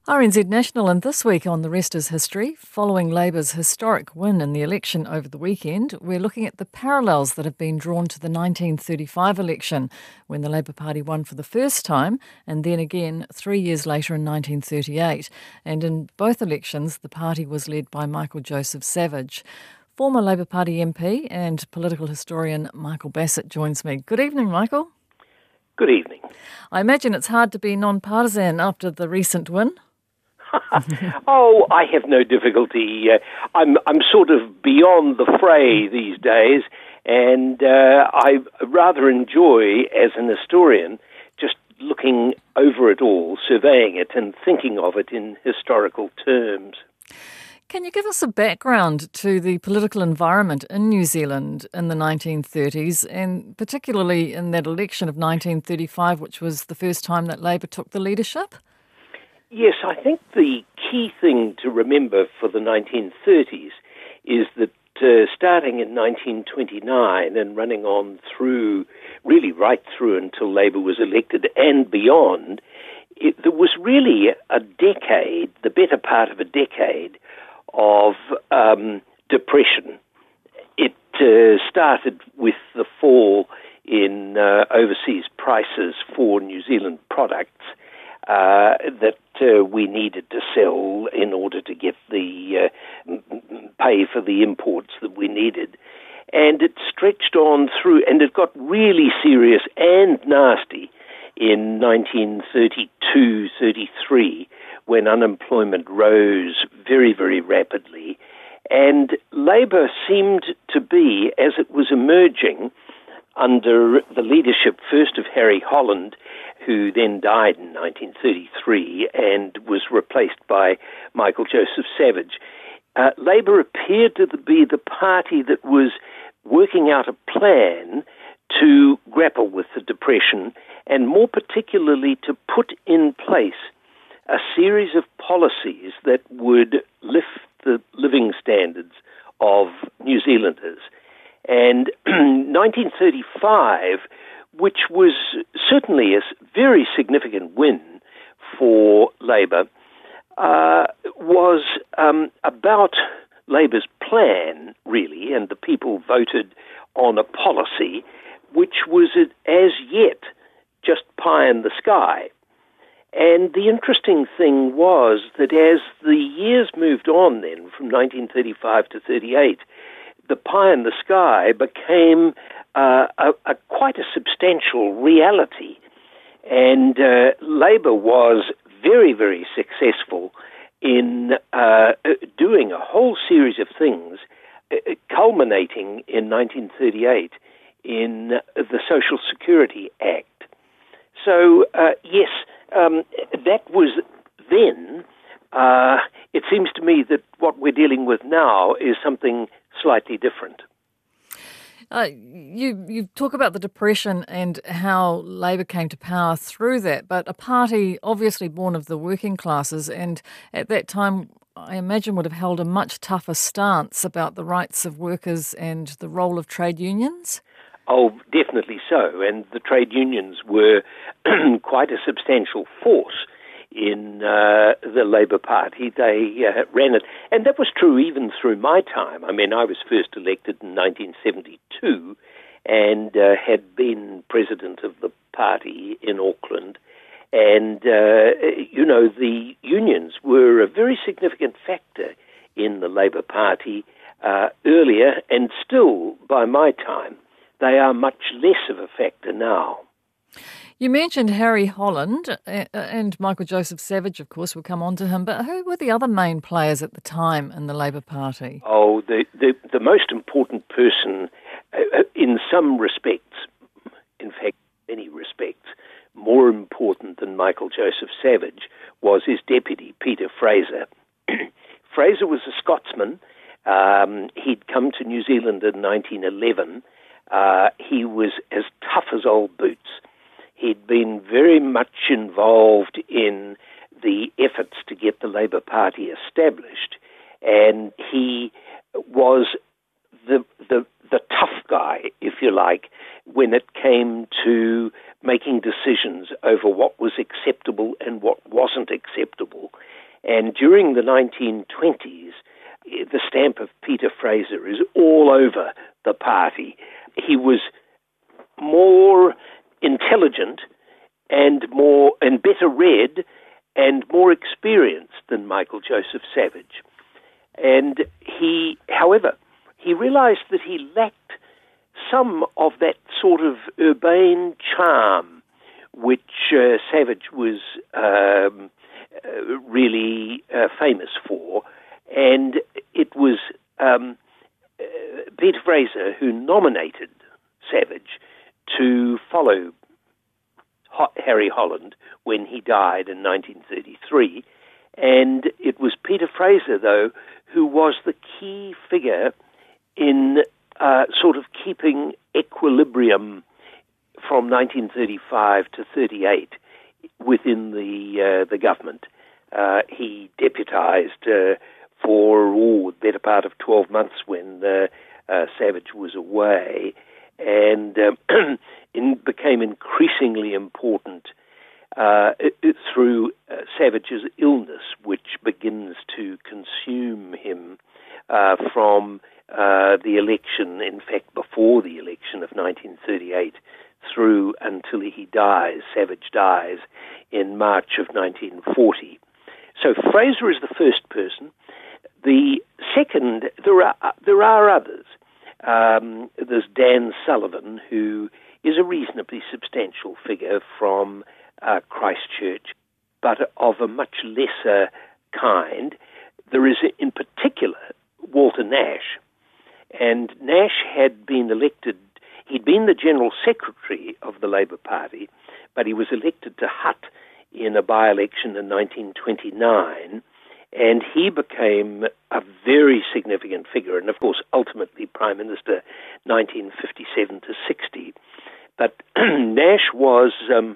RNZ National, and this week on The Rest is History, following Labor's historic win in the election over the weekend, we're looking at the parallels that have been drawn to the 1935 election, when the Labour Party won for the first time, and then again 3 years later in 1938. And in both elections, the party was led by Michael Joseph Savage. Former Labour Party MP and political historian Michael Bassett joins me. Good evening, Michael. Good evening. I imagine it's hard to be non-partisan after the recent win. Oh, I have no difficulty. I'm sort of beyond the fray these days, and I rather enjoy, as an historian, just looking over it all, surveying it, and thinking of it in historical terms. Can you give us a background to the political environment in New Zealand in the 1930s, and particularly in that election of 1935, which was the first time that Labour took the leadership? Yes, I think the key thing to remember for the 1930s is that starting in 1929 and running on through, really right through until Labour was elected and beyond, there was really a decade, the better part of a decade, of depression. It started with the fall in overseas prices for New Zealand products that we needed to sell in order to get the pay for the imports that we needed. And it stretched on through, and it got really serious and nasty in 1932-33, when unemployment rose very, very rapidly. And Labour seemed to be, as it was emerging under the leadership first of Harry Holland, who then died in 1933 and was replaced by Michael Joseph Savage, Labour appeared to be the party that was working out a plan to grapple with the depression, and more particularly to put in place a series of policies that would lift the living standards of New Zealanders. And 1935, which was certainly a very significant win for Labour, was about Labour's plan, really, and the people voted on a policy which was as yet just pie in the sky. And the interesting thing was that as the years moved on then, from 1935 to 38, the pie in the sky became quite a substantial reality. And Labour was very, very successful in doing a whole series of things, culminating in 1938 in the Social Security Act. So, yes, that was then. It seems to me that what we're dealing with now is something slightly different. You talk about the Depression and how Labour came to power through that, but a party obviously born of the working classes, and at that time I imagine would have held a much tougher stance about the rights of workers and the role of trade unions? Oh, definitely so. And the trade unions were quite a substantial force in the Labour Party. They ran it. And that was true even through my time. I mean, I was first elected in 1972 and had been president of the party in Auckland. And, the unions were a very significant factor in the Labour Party earlier, and still, by my time, they are much less of a factor now. You mentioned Harry Holland and Michael Joseph Savage, of course, we'll come on to him, but who were the other main players at the time in the Labour Party? Oh, the most important person in some respects, in fact, many respects, more important than Michael Joseph Savage was his deputy, Peter Fraser. Fraser was a Scotsman. He'd come to New Zealand in 1911. He was as tough as old boots. He'd been very much involved in the efforts to get the Labour Party established, and he was the tough guy, if you like, when it came to making decisions over what was acceptable and what wasn't acceptable. And during the 1920s, the stamp of Peter Fraser is all over the party. He was more intelligent and better read and more experienced than Michael Joseph Savage. And however, he realized that he lacked some of that sort of urbane charm which Savage was really famous for. And it was Peter Fraser who nominated Savage to follow Harry Holland when he died in 1933. And it was Peter Fraser, though, who was the key figure in sort of keeping equilibrium from 1935 to 38 within the government. He deputized for the better part of 12 months when Savage was away, and became increasingly important through Savage's illness, which begins to consume him from the election, in fact, before the election of 1938, through until he dies. Savage dies in March of 1940. So Fraser is the first person. The second, there are others. There's Dan Sullivan, who is a reasonably substantial figure from Christchurch, but of a much lesser kind. There is, in particular, Walter Nash. And Nash had been elected, he'd been the General Secretary of the Labour Party, but he was elected to Hutt in a by-election in 1929, and he became a very significant figure, and of course ultimately Prime Minister 1957 to 60. But Nash was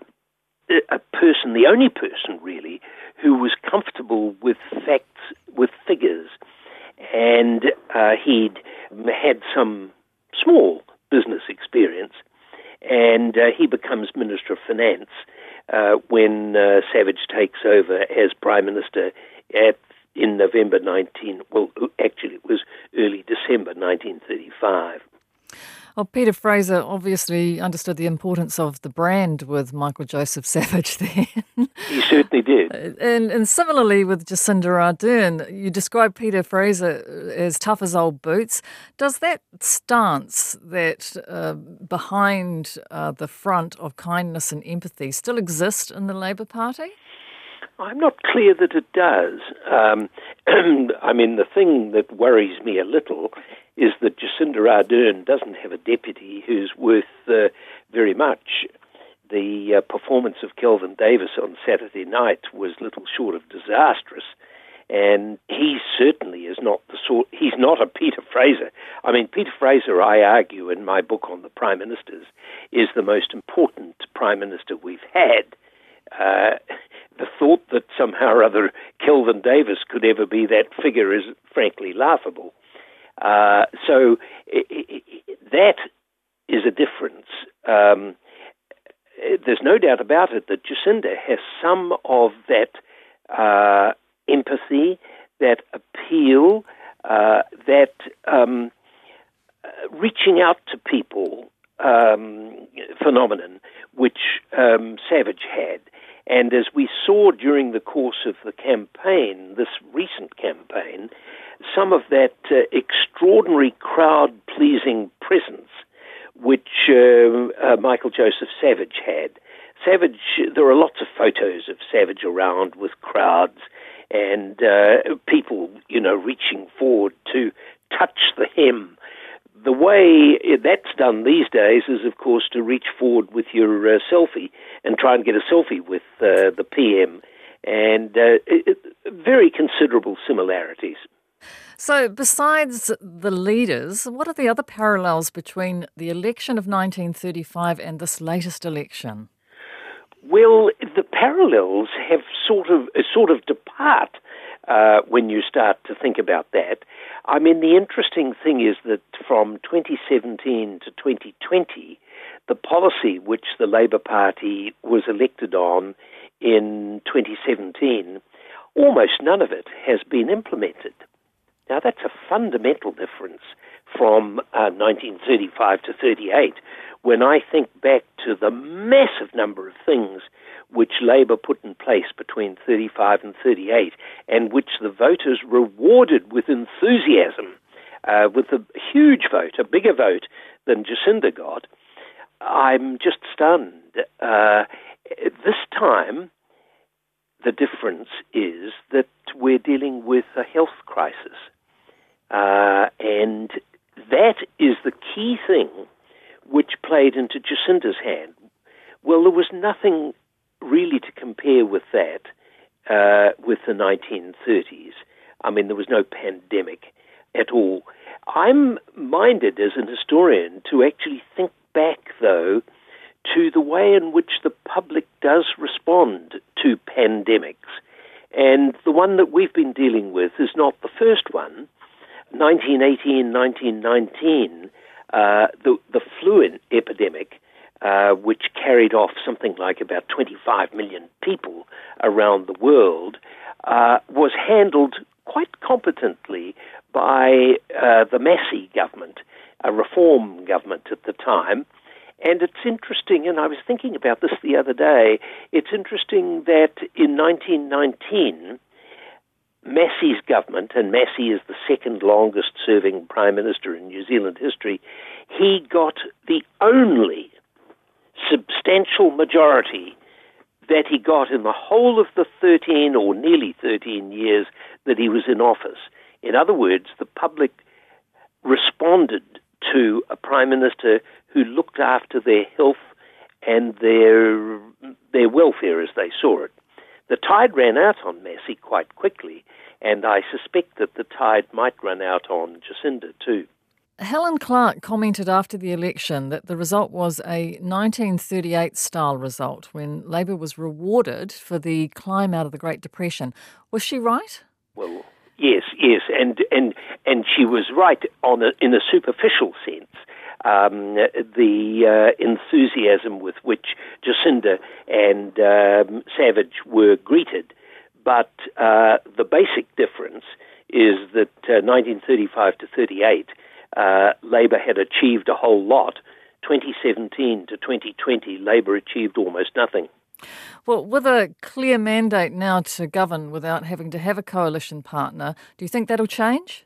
the only person really, who was comfortable with facts, with figures, and he'd had some small business experience, and he becomes Minister of Finance when Savage takes over as Prime Minister in November it was early December 1935. Well, Peter Fraser obviously understood the importance of the brand with Michael Joseph Savage then. He certainly did. And similarly with Jacinda Ardern, you describe Peter Fraser as tough as old boots. Does that stance that behind the front of kindness and empathy still exist in the Labour Party? I'm not clear that it does. I mean, the thing that worries me a little is that Jacinda Ardern doesn't have a deputy who's worth very much. The performance of Kelvin Davis on Saturday night was little short of disastrous, and he certainly is not he's not a Peter Fraser. I mean, Peter Fraser, I argue in my book on the Prime Ministers, is the most important Prime Minister we've had. The thought that somehow or other Kelvin Davis could ever be that figure is frankly laughable. So that is a difference. There's no doubt about it that Jacinda has some of that empathy, that appeal, that reaching out to people phenomenon which Savage had. And as we saw during the course of the campaign, this recent campaign, some of that extraordinary crowd-pleasing presence which Michael Joseph Savage had. There are lots of photos of Savage around with crowds and people, reaching forward to touch the hem. The way that's done these days is, of course, to reach forward with your selfie and try and get a selfie with the PM, and very considerable similarities. So besides the leaders, what are the other parallels between the election of 1935 and this latest election? Well, the parallels have sort of depart when you start to think about that. I mean, the interesting thing is that from 2017 to 2020, the policy which the Labour Party was elected on in 2017 almost none of it has been implemented. Now, that's a fundamental difference from 1935 to 38, when I think back to the massive number of things which Labour put in place between 35 and 38, and which the voters rewarded with enthusiasm, with a huge vote, a bigger vote than Jacinda got. I'm just stunned. This time, the difference is that we're dealing with a health crisis. And that is the key thing which played into Jacinda's hand. Well, there was nothing really to compare with that with the 1930s. I mean, there was no pandemic at all. I'm minded as an historian to actually think back, though, to the way in which the public does respond to pandemics. And the one that we've been dealing with is not the first one. 1918, 1919, the flu epidemic, which carried off something like about 25 million people around the world, was handled quite competently by the Massey government, a reform government at the time. And it's interesting, and I was thinking about this the other day, it's interesting that in 1919, Massey's government, and Massey is the second longest serving Prime Minister in New Zealand history, he got the only substantial majority that he got in the whole of the 13 or nearly 13 years that he was in office. In other words, the public responded to a Prime Minister who looked after their health and their welfare as they saw it. The tide ran out on Massey quite quickly, and I suspect that the tide might run out on Jacinda too. Helen Clark commented after the election that the result was a 1938-style result when Labour was rewarded for the climb out of the Great Depression. Was she right? Well, yes, and she was right in a superficial sense. The enthusiasm with which Jacinda and Savage were greeted. But the basic difference is that 1935 to 38, Labour had achieved a whole lot. 2017 to 2020, Labour achieved almost nothing. Well, with a clear mandate now to govern without having to have a coalition partner, do you think that'll change?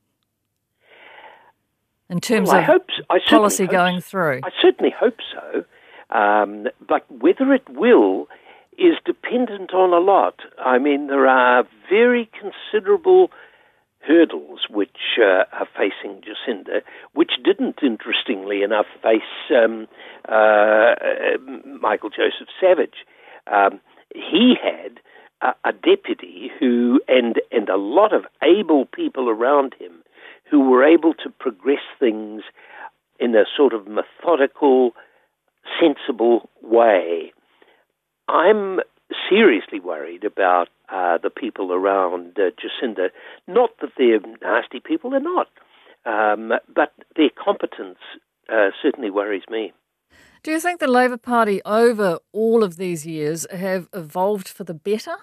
In terms of policy going through? I certainly hope so. But whether it will is dependent on a lot. I mean, there are very considerable hurdles which are facing Jacinda, which didn't, interestingly enough, face Michael Joseph Savage. He had a deputy who, and a lot of able people around him, who were able to progress things in a sort of methodical, sensible way. I'm seriously worried about the people around Jacinda. Not that they're nasty people, they're not. But their competence certainly worries me. Do you think the Labour Party over all of these years have evolved for the better?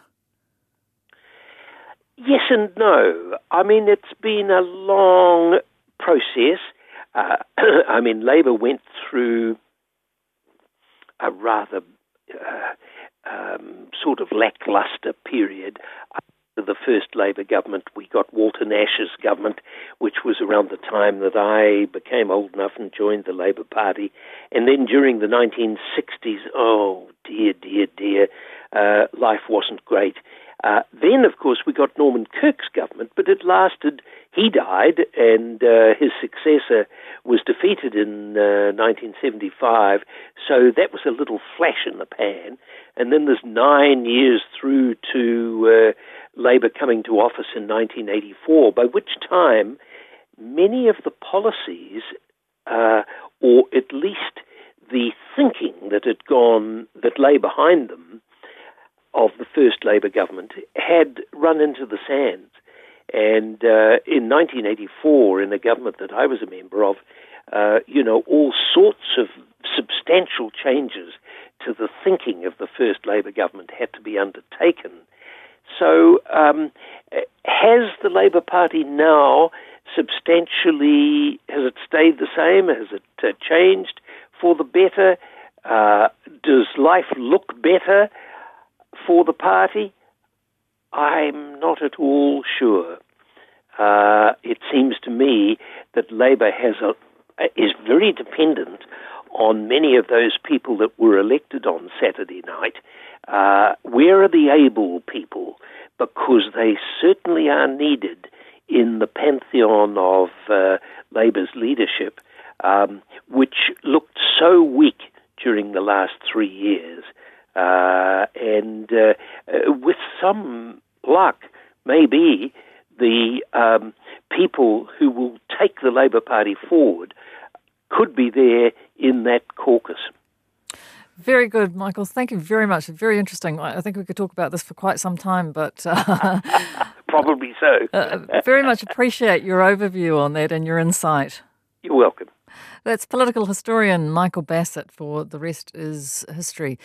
Yes and no. I mean, it's been a long process. I mean, Labour went through a rather sort of lacklustre period. After the first Labour government, we got Walter Nash's government, which was around the time that I became old enough and joined the Labour Party. And then during the 1960s, oh dear, life wasn't great. Then, of course, we got Norman Kirk's government, but it lasted. He died, and his successor was defeated in 1975, so that was a little flash in the pan. And then there's 9 years through to Labour coming to office in 1984, by which time many of the policies, or at least the thinking that lay behind them, of the first Labour government had run into the sands. And in 1984, in a government that I was a member of, all sorts of substantial changes to the thinking of the first Labour government had to be undertaken. So has the Labour Party now substantially, has it stayed the same? Has it changed for the better? Does life look better for the party? I'm not at all sure. It seems to me that Labour is very dependent on many of those people that were elected on Saturday night. Where are the able people? Because they certainly are needed in the pantheon of Labour's leadership, which looked so weak during the last 3 years. And with some luck, maybe the people who will take the Labour Party forward could be there in that caucus. Very good, Michael. Thank you very much. Very interesting. I think we could talk about this for quite some time, but probably so. Very much appreciate your overview on that and your insight. You're welcome. That's political historian Michael Bassett for The Rest is History.